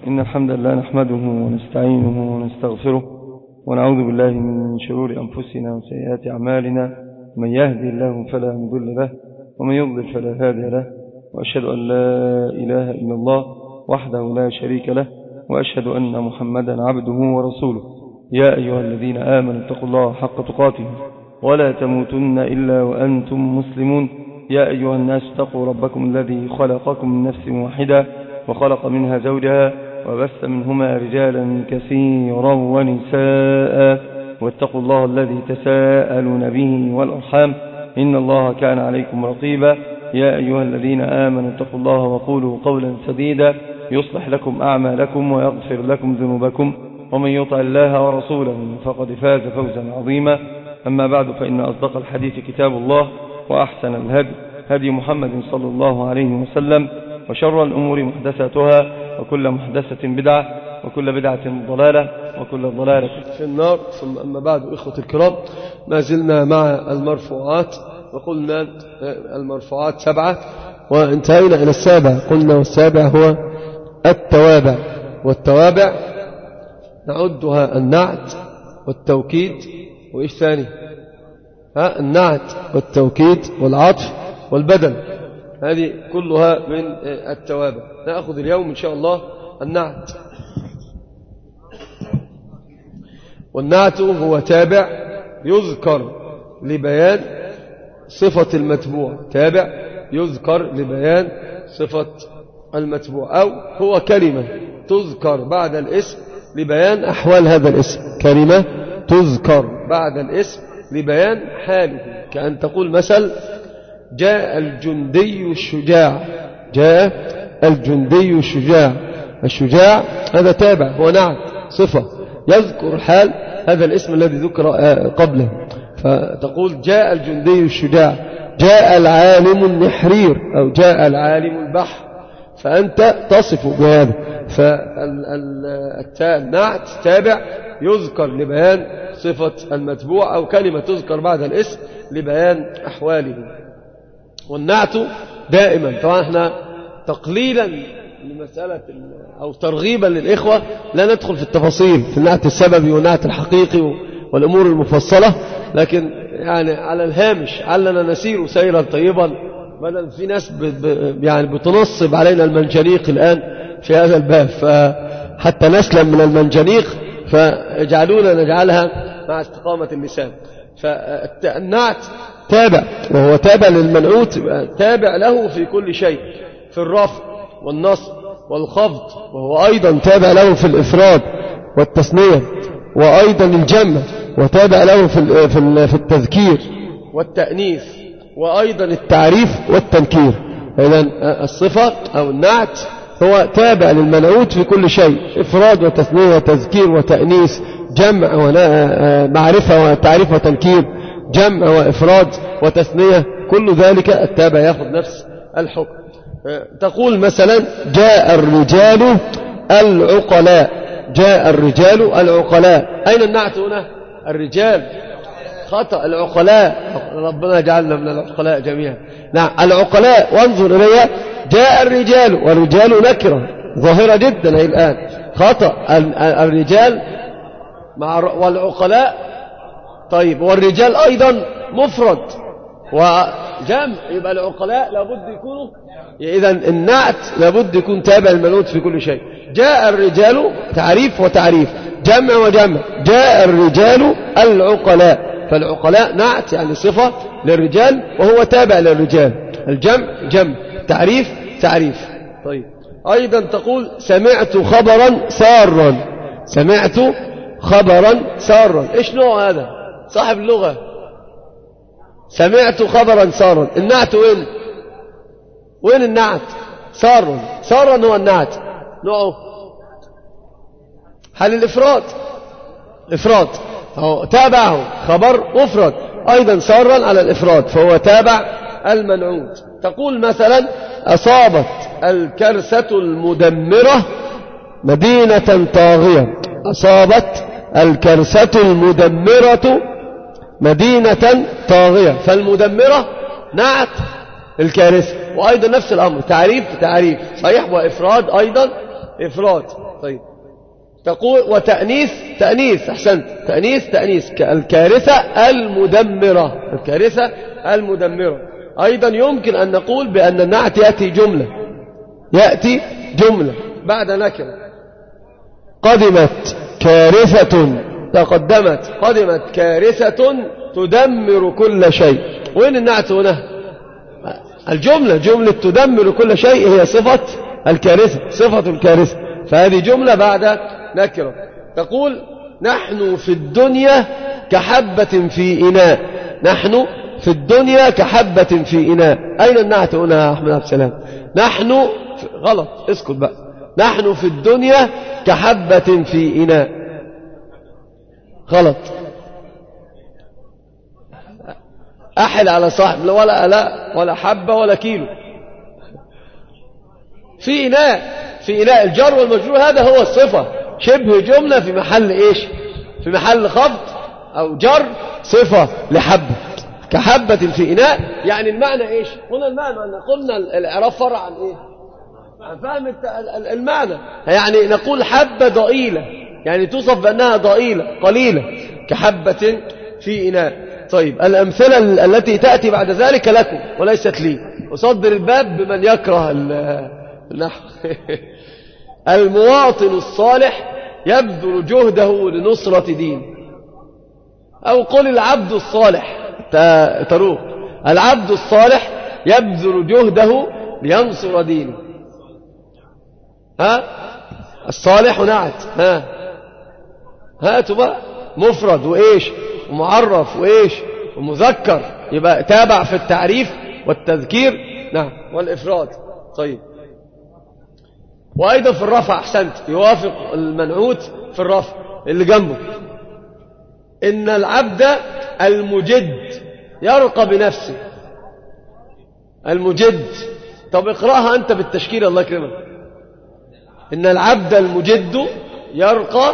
إن الحمد لله نحمده ونستعينه ونستغفره ونعوذ بالله من شرور أنفسنا وسيئات أعمالنا. من يهدي الله فلا مضل له ومن يضلل فلا هادي له، وأشهد أن لا إله إلا الله وحده لا شريك له، وأشهد أن محمدا عبده ورسوله. يا أيها الذين آمنوا اتقوا الله حق تقاته ولا تموتن إلا وأنتم مسلمون. يا أيها الناس اتقوا ربكم الذي خلقكم من نفس واحدة وخلق منها زوجها وبث منهما رجالا كثيرا ونساء، واتقوا الله الذي تساءلون به والأرحام إن الله كان عليكم رقيبا. يا أيها الذين آمنوا اتقوا الله وقولوا قولا سديدا يصلح لكم أعمالكم ويغفر لكم ذنوبكم، ومن يطع الله ورسوله فقد فاز فوزا عظيما. أما بعد، فإن أصدق الحديث كتاب الله، وأحسن الهدي هدي محمد صلى الله عليه وسلم، وشر الأمور محدثاتها، وكل محدثة بدعة، وكل بدعة ضلالة، وكل ضلالة في النار. ثم أما بعد، إخوة الكرام، ما زلنا مع المرفوعات، وقلنا المرفوعات 7 وانتهينا إلى 7. قلنا والسابع هو التوابع، والتوابع نعدها النعت والتوكيد وإيش ثاني؟ النعت والتوكيد والعطف والبدل، هذه كلها من التوابع. نأخذ اليوم إن شاء الله النعت. والنعت هو تابع يذكر لبيان صفة المتبوع، تابع يذكر لبيان صفة المتبوع، أو هو كلمة تذكر بعد الاسم لبيان أحوال هذا الاسم، كلمة تذكر بعد الاسم لبيان حاله. كأن تقول مثل جاء الجندي الشجاع، جاء الجندي الشجاع. الشجاع هذا تابع، هو نعت صفة يذكر حال هذا الاسم الذي ذكر قبله. فتقول جاء الجندي الشجاع، جاء العالم النحرير، أو جاء العالم البحر، فأنت تصف بهذا. فالنعت تابع يذكر لبيان صفة المتبوع، أو كلمة تذكر بعد الاسم لبيان أحواله. والنعت دائما، طبعا احنا تقليلا لمسألة أو ترغيبا للإخوة لا ندخل في التفاصيل في النعت السببي والنعت الحقيقي والأمور المفصلة، لكن يعني على الهامش علنا نسير سيرا طيبا، بدل في ناس يعني بتنصب علينا المنجنيق الآن في هذا الباب، فحتى نسلم من المنجنيق فاجعلونا نجعلها مع استقامة اللسان. فالنعت تابع، وهو تابع للمنعوت، تابع له في كل شيء، في الرفع والنصب والخفض، وهو أيضا تابع له في الإفراد والتثنية، وأيضا الجمع، وتابع له في التذكير والتأنيث، وأيضا التعريف والتنكير. إذن الصفة أو النعت هو تابع للمنعوت في كل شيء، إفراد وتثنية وتذكير وتأنيث، جمع ومعرفة وتعريف وتنكير، جمع وإفراد وتثنية، كل ذلك التابع يأخذ نفس الحكم. تقول مثلا جاء الرجال العقلاء، جاء الرجال العقلاء. أين النعت هنا؟ الرجال خطأ، العقلاء، ربنا يجعلنا من العقلاء جميعا. نعم، العقلاء، وانظر إليها، جاء الرجال، والرجال نكرة ظاهرة جدا هي الآن، خطأ. الرجال والعقلاء، طيب، والرجال أيضا مفرد وجمع، يبقى العقلاء لابد يكونوا، إذن النعت لابد يكون تابع المنعوت في كل شيء. جاء الرجال تعريف وتعريف، جمع وجمع، جاء الرجال العقلاء، فالعقلاء نعت يعني صفة للرجال وهو تابع للرجال، الجمع جمع، تعريف تعريف. طيب، أيضا تقول سمعت خبرا سارا، سمعت خبرا سارا. إيش نوع هذا؟ صاحب اللغة. سمعت خبرا سارا، النعت وين؟ وين النعت؟ سارا، سارا هو النعت، نوعه حال الإفراد، إفراد، هو تابعه خبر مفرد، أيضا سارا على الإفراد، فهو تابع المنعوت. تقول مثلا أصابت الكرسة المدمرة مدينة طاغية، أصابت الكرسة المدمرة مدينة طاغية، فالمدمرة نعت الكارثة، وأيضا نفس الأمر تعريف تعريف صحيح، وإفراد أيضا إفراد. طيب تقول تأنيث أحسنت، تأنيث الكارثة المدمرة، الكارثة المدمرة. أيضا يمكن أن نقول بأن النعت يأتي جملة بعد نكرة. قدمت كارثة تدمر كل شيء. وين النعت هنا؟ جملة تدمر كل شيء هي صفة الكارثة، فهذه جملة بعد نكرة. تقول نحن في الدنيا كحبة في إناء، نحن في الدنيا كحبة في إناء. أين النعت هنا يا أحمد عبد السلام؟ غلط، اسكت بقى. نحن في الدنيا كحبة في إناء، غلط. أحل على صاحب، ولا حبة ولا كيلو. في إناء الجر والمجرور هذا هو الصفة، شبه جملة في محل إيش؟ في محل خفض أو جر صفة لحبة. كحبة في إناء يعني المعنى إيش؟ هنا المعنى أن قلنا الإعراب فرع عن إيه؟ عن فهم المعنى. يعني نقول حبة ضئيلة، يعني توصف بأنها ضئيلة قليلة، كحبة في إناء. طيب الأمثلة التي تأتي بعد ذلك لكم وليست لي. أصدر الباب بمن يكره النحو. المواطن الصالح يبذل جهده لنصرة دينه، أو قل العبد الصالح تروق. العبد الصالح يبذل جهده لينصر دينه. الصالح نعت. هاتوا بقى مفرد وإيش ومعرف وإيش ومذكر، يبقى تابع في التعريف والتذكير نعم والإفراد. طيب وأيضا في الرفع أحسنت، يوافق المنعوت في الرفع اللي جنبه. إن العبد المجد يرقى بنفسه. المجد، طب اقرأها أنت بالتشكيل الله يكرمك. إن العبد المجد يرقى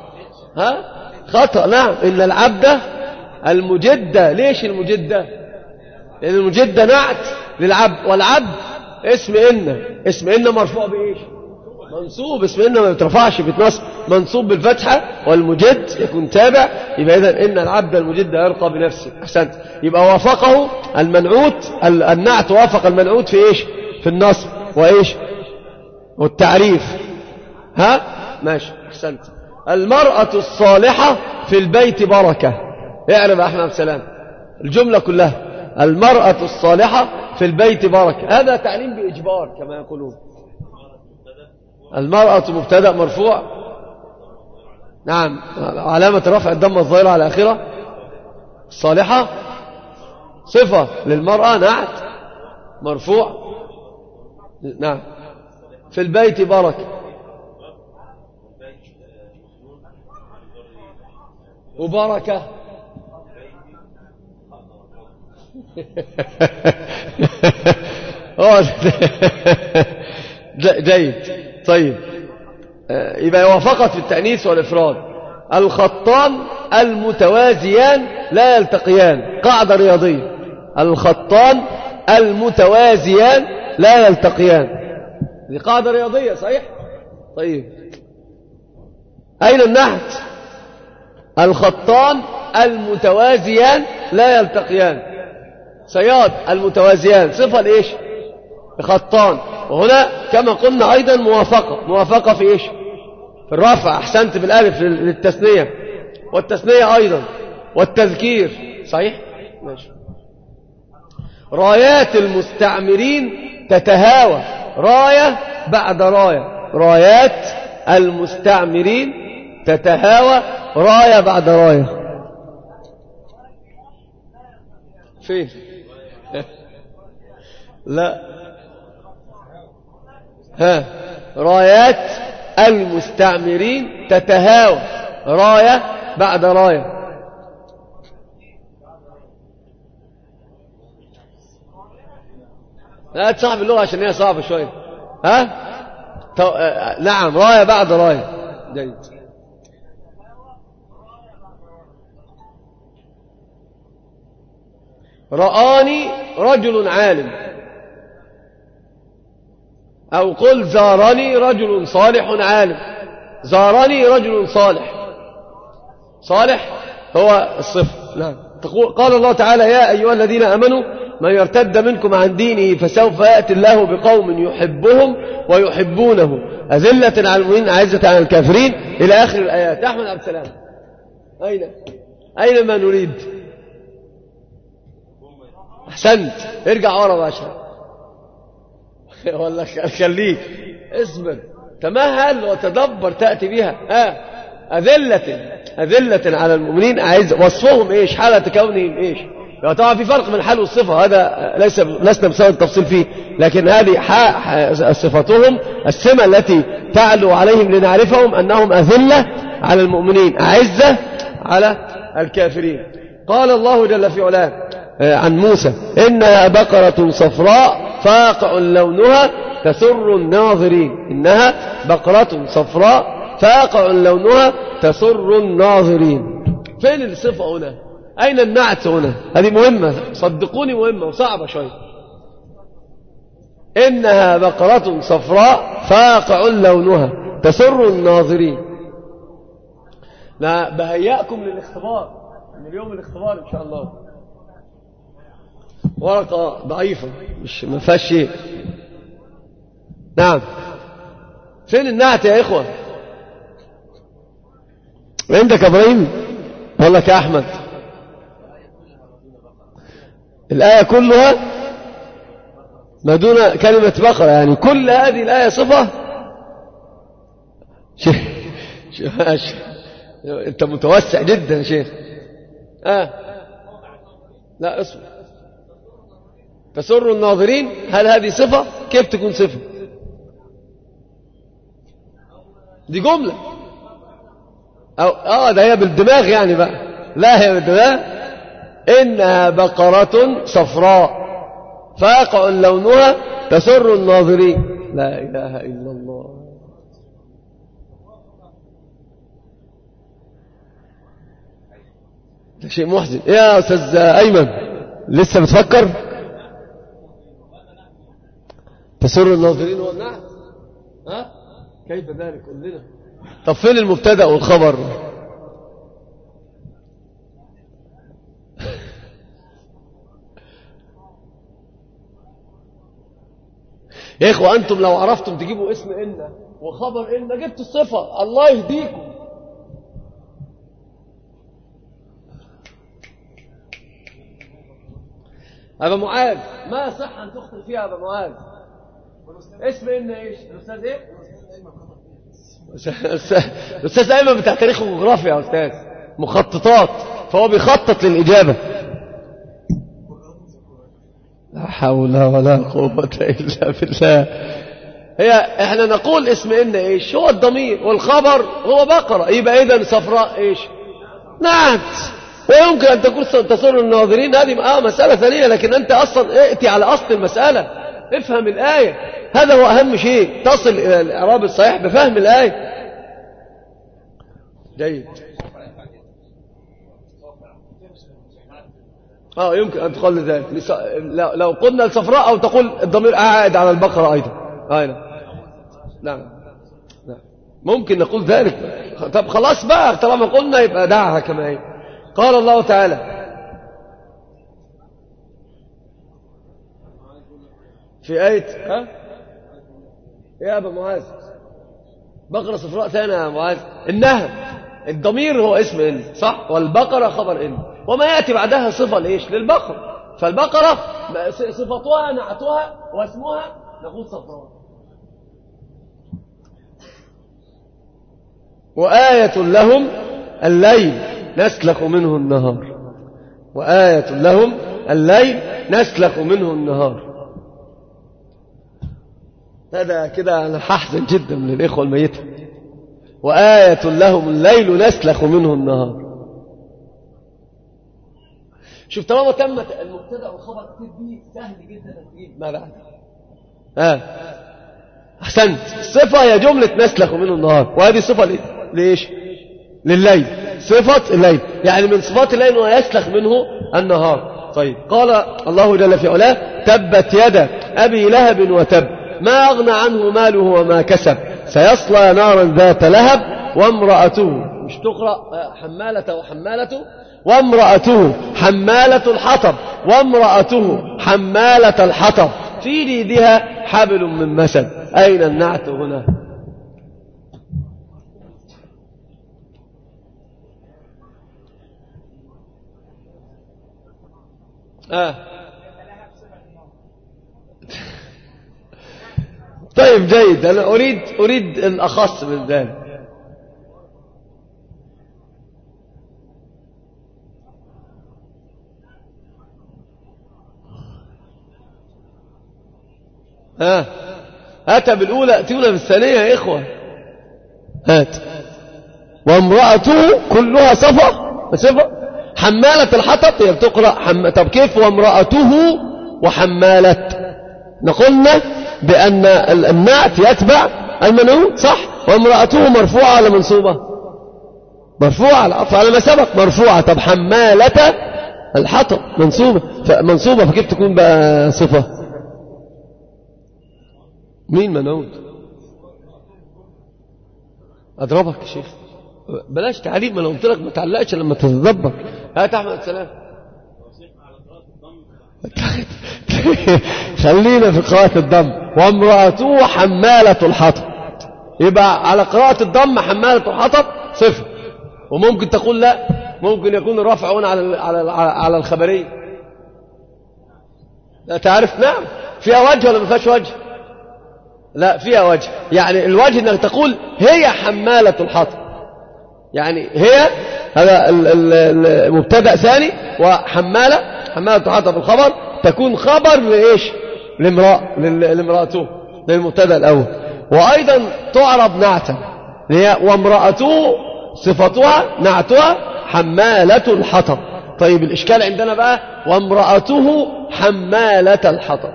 خطأ. نعم إن العبد المجد. ليش المجد؟ لأن المجد نعت للعبد، والعبد اسم إن مرفوع بإيش؟ منصوب. اسم إن ما بيترفعش بيتنصب، منصوب بالفتحة، والمجد يكون تابع. يبقى إذن إن العبد المجد يرقى بنفسه. أحسنت، يبقى وافقه المنعوت، النعت وافق المنعوت في إيش؟ في النصب وإيش والتعريف. ماشي أحسنت. المرأة الصالحة في البيت بركة. اعرف أحمد عبد السلام الجملة كلها. المرأة الصالحة في البيت بركة، هذا تعليم بإجبار كما يقولون. المرأة مبتدأ مرفوع، نعم، علامة رفع الضمة الظاهرة على آخرة. الصالحة صفة للمرأة نعت مرفوع، نعم. في البيت بركة، وبركة جيد. طيب يبقى وافقت في التأنيث والإفراد. الخطان المتوازيان لا يلتقيان، قاعدة رياضية. الخطان المتوازيان لا يلتقيان، دي قاعدة رياضية صحيح. طيب أين النحت؟ الخطان المتوازيان لا يلتقيان. صياد المتوازيان صفة لإيش؟ خطان. وهنا كما قلنا أيضا موافقة في إيش؟ في الرفع. أحسنت، بالالف للتثنية، والتثنية أيضا، والتذكير صحيح. ماشي. رايات المستعمرين تتهاوى، راية بعد راية. رايات المستعمرين تتهاوى، راية بعد راية. فين؟ لا، رايات المستعمرين تتهاوى، راية بعد راية. لا تصعب اللغة عشان هي صعبة شوية. نعم، راية بعد راية. جيد. رآني رجل عالم. أو قل زارني رجل صالح عالم. زارني رجل صالح، صالح هو الصفة. نعم. قال الله تعالى يا أيها الذين آمنوا من يرتد منكم عن دينه فسوف يأتي الله بقوم يحبهم ويحبونه أذلة على المؤمنين أعزة على الكافرين إلى آخر الآيات. أحمد عبد السلام، أين ما نريد؟ أحسنت، ارجع ورا باشا والله خليك اصبر تمهل وتدبر تأتي بها. أذلة على المؤمنين أعزة. وصفهم إيش؟ حالة كونهم إيش؟ طبعا في فرق من حال والصفة، هذا لسنا بسبب التفصيل فيه، لكن هذه صفتهم السمة التي تعلو عليهم لنعرفهم أنهم أذلة على المؤمنين أعزة على الكافرين. قال الله جل في علاه عن موسى إنها بقرة صفراء فاقع لونها تسر الناظرين. إنها بقرة صفراء فاقع لونها تسر الناظرين. فين الصفة هنا؟ أين النعت هنا؟ هذه مهمة، صدقوني مهمة وصعبة شوية. إنها بقرة صفراء فاقع لونها تسر الناظرين. لا بهيئكم للاختبار، من اليوم الاختبار إن شاء الله. ورقة ضعيفة مش ما فيهاش شيء. نعم. فين النعت يا إخوة؟ عندك يا إبراهيم ولا يا أحمد؟ الآية كلها ما دون كلمة بقرة، يعني كل هذه الآية صفة. شيخ أنت متوسع جدا يا شيخ. لا اصبر. تسر الناظرين، هل هذه صفة؟ كيف تكون صفة؟ دي جملة أو ده هي بالدماغ يعني بقى. لا هي بالدماغ. إنها بقرة صفراء فاقع لونها تسر الناظرين. لا إله إلا الله. ده شيء محزن يا أستاذ أيمن، لسه بتفكر؟ تسر الناظرين هو النعت. كيف ذلك؟ قل لنا. طب فين المبتدأ والخبر؟ يا إخوة أنتم لو عرفتم تجيبوا اسم إن وخبر إن جبتوا الصفة، الله يهديكم. أبا معاذ ما صح أن تخطئ فيها أبا معاذ. اسم إن إيش؟ الأستاذ إيه؟ الأستاذ أيمن بتاع تاريخ وجغرافيا يا أستاذ، مخططات، فهو بيخطط للإجابة. لا حول ولا قوة إلا بالله. احنا نقول اسم إن إيش؟ هو الضمير، والخبر هو بقرة، يبقى إذن صفراء إيش؟ نعت. ويمكن أن تكون تسر الناظرين، هذه مسألة ثانية، لكن أنت أصلا ائتي على أصل المسألة، افهم الآية، هذا هو أهم شيء، تصل إلى الإعراب الصحيح بفهم الآية. جيد. يمكن أن تقول ذلك لو قلنا الصفراء، أو تقول الضمير عائد على البقرة أيضا. نعم. ممكن نقول ذلك. طب خلاص بقى، طالما قلنا يبقى دعها كما هي. قال الله تعالى في آية يا أبا معاذ، بقرة صفراء ثانية يا معاذ. إنها الضمير هو اسم إن، صح؟ والبقرة خبر إن، وما يأتي بعدها صفة لإيش؟ للبقرة. فالبقرة صفتها نعتها واسمها نقول صفراء. وآية لهم الليل نسلخ منه النهار. وآية لهم الليل نسلخ منه النهار. هذا كده أنا ححزن جدا من الإخوة الميتة. وآية لهم الليل نسلخ منه النهار. شوف طالما تمت المبتدأ والخبر تدي سهل جدا تجيب ما بعد. أحسنت. الصفة هي جملة نسلخ منه النهار، وهذه صفة ليش؟ لليل، صفة الليل، يعني من صفات الليل أنه يسلخ منه النهار. طيب قال الله جل في علاه تبت يد أبي لهب وتب. ما أغنى عنه ماله وما كسب سيصلى نارا ذات لهب وامرأته مش تقرأ وامرأته حمالة الحطب حمالة الحطب في جيدها حبل من مسد. أين النعت هنا؟ طيب جيد. أنا أريد الأخص من ذلك. هات بالأولى أتونا بالثانية يا إخوة. هات. وامرأته كلها صفة حمالة الحطب هي بتقرأ طب كيف وامرأته وحمالة؟ نقولنا بأن النعت يتبع المنعوت صح. وامرأته مرفوعة ولا منصوبة؟ مرفوعة على ما سبق مرفوعة. طب حمالة الحطب منصوبة فكيف تكون بقى صفة؟ مين منعوت؟ أضربك يا شيخ بلاش تعليم. ما انا قلت لك ما تعلقش لما تتدبر. هات احمد سلام. خلينا في قراءة الضم. وامرأته حمالة الحطب يبقى على قراءة الضم حمالة الحطب صفر. وممكن تقول لا ممكن يكون الرفع هنا على الخبرية. لا تعرف نعم فيها وجه ولا ما فيهاش وجه؟ لا فيها وجه. يعني الوجه انك تقول هي حمالة الحطب يعني هي هذا المبتدا ثاني وحمالة الحطب الخبر تكون خبر لإيش؟ لامرأته للمبتدا الأول. وأيضا تعرب نعتا وامرأته صفتها نعتها حمالة الحطب. طيب الإشكال عندنا بقى وامرأته حمالة الحطب.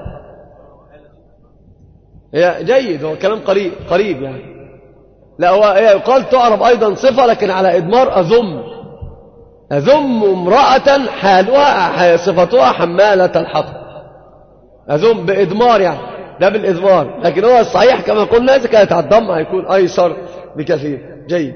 هي جيد هو كلام قريب يعني. لا هو يقال تعرب أيضا صفة لكن على إضمار أذم امرأة حالها صفتها حمالة الحطب. أذم بإضمار يعني ده بالإضمار. لكن هو الصحيح كما قلنا إذا كانت على الضم هيكون أيسر بكثير. جيد.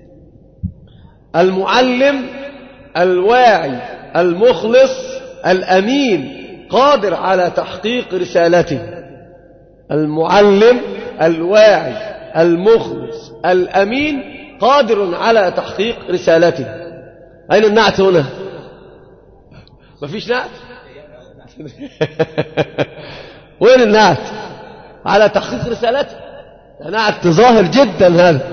المعلم الواعي المخلص الأمين قادر على تحقيق رسالته. المعلم الواعي المخلص الأمين قادر على تحقيق رسالته. أين النعت هنا؟ مفيش نعت. وين النعت؟ على تحقيق رسالته. نعت ظاهر جدا هذا.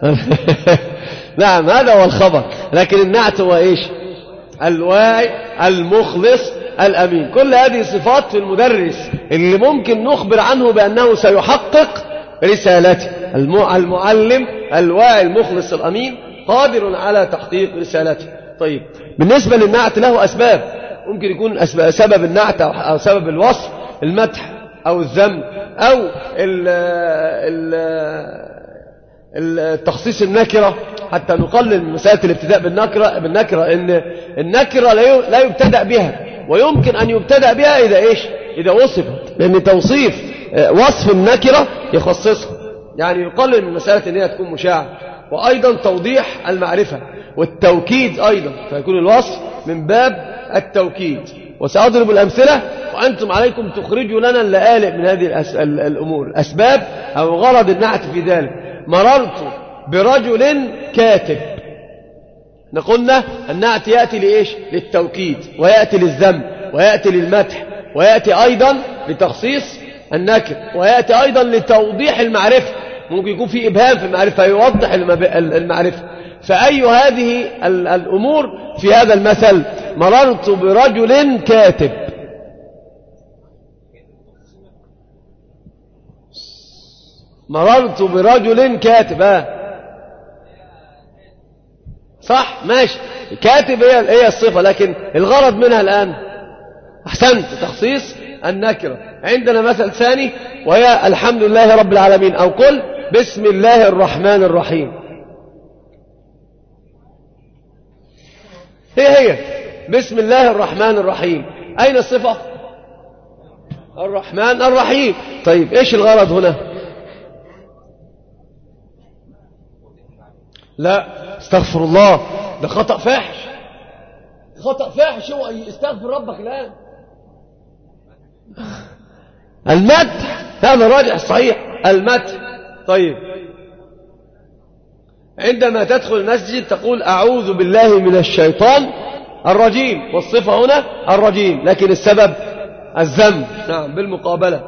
نعم هذا هو الخبر. لكن النعت هو إيش؟ الواعي المخلص الأمين. كل هذه صفات في المدرس اللي ممكن نخبر عنه بأنه سيحقق رسالته. المعلم الواعي المخلص الأمين قادر على تحقيق رسالته. طيب بالنسبة للنعت له أسباب. ممكن يكون سبب النعت أو سبب الوصف المدح أو الذم أو التخصيص النكرة حتى نقلل من مسألة الابتداء بالنكرة إن النكرة لا يبتدأ بها ويمكن أن يبتدأ بها إذا وصفت. لأن توصيف وصف النكرة يخصصها يعني يقلل من مسألة أن هي تكون مشاعة. وأيضا توضيح المعرفة والتوكيد أيضا فيكون الوصف من باب التوكيد. وسأضرب الأمثلة وأنتم عليكم تخرجوا لنا اللآلئ من هذه الأمور. الأسباب أو غرض النعت في ذلك. مررت برجل كاتب. نقولنا النعت يأتي لإيش؟ للتوكيد ويأتي للذم ويأتي للمدح ويأتي أيضا لتخصيص النكر ويأتي أيضا لتوضيح المعرفة. ممكن يكون في إبهام في المعرفة يوضح المعرفة. فأي هذه الأمور في هذا المثل مررت برجل كاتب. مررت برجل كاتب صح ماشي. كاتب هي الصفة لكن الغرض منها الآن أحسنت تخصيص النكرة. عندنا مثل ثاني وهي الحمد لله رب العالمين أو قل بسم الله الرحمن الرحيم. هي بسم الله الرحمن الرحيم. أين الصفة؟ الرحمن الرحيم. طيب إيش الغرض هنا؟ لا استغفر الله، ده خطأ فاحش، خطأ فاحش. هو استغفر ربك الآن. المدح هذا راجع الصحيح، المدح. طيب عندما تدخل المسجد تقول أعوذ بالله من الشيطان الرجيم، والصفة هنا الرجيم، لكن السبب الذنب. نعم بالمقابلة.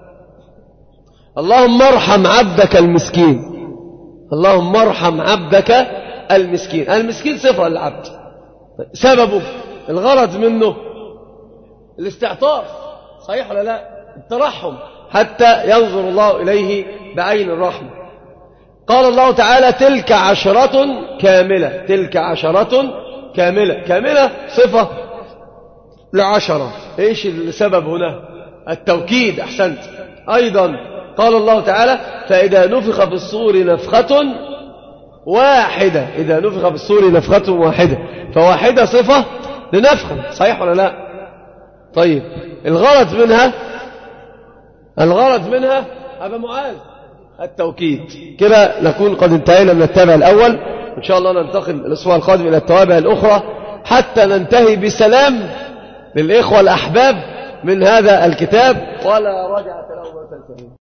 اللهم ارحم عبدك المسكين، اللهم ارحم عبدك المسكين. المسكين صفة للعبد، سببه الغرض منه الاستعطاف، صحيح ولا لا؟ الترحم حتى ينظر الله إليه بعين الرحمة. قال الله تعالى تلك عشرة كاملة، تلك عشرة كاملة. كاملة صفة لعشرة. ايش السبب هنا؟ التوكيد. احسنت. ايضا قال الله تعالى فإذا نفخ في الصور نفخة واحدة، إذا نفخ في الصور نفخة واحدة، فواحدة صفة لنفخة، صحيح ولا لا؟ طيب الغرض منها أبا معاذ التوكيد. كده نكون قد انتهينا من التابع الأول. إن شاء الله ننتقل الأسبوع القادم إلى التوابع الأخرى حتى ننتهي بسلام للإخوة الأحباب من هذا الكتاب، ولا رجعة له.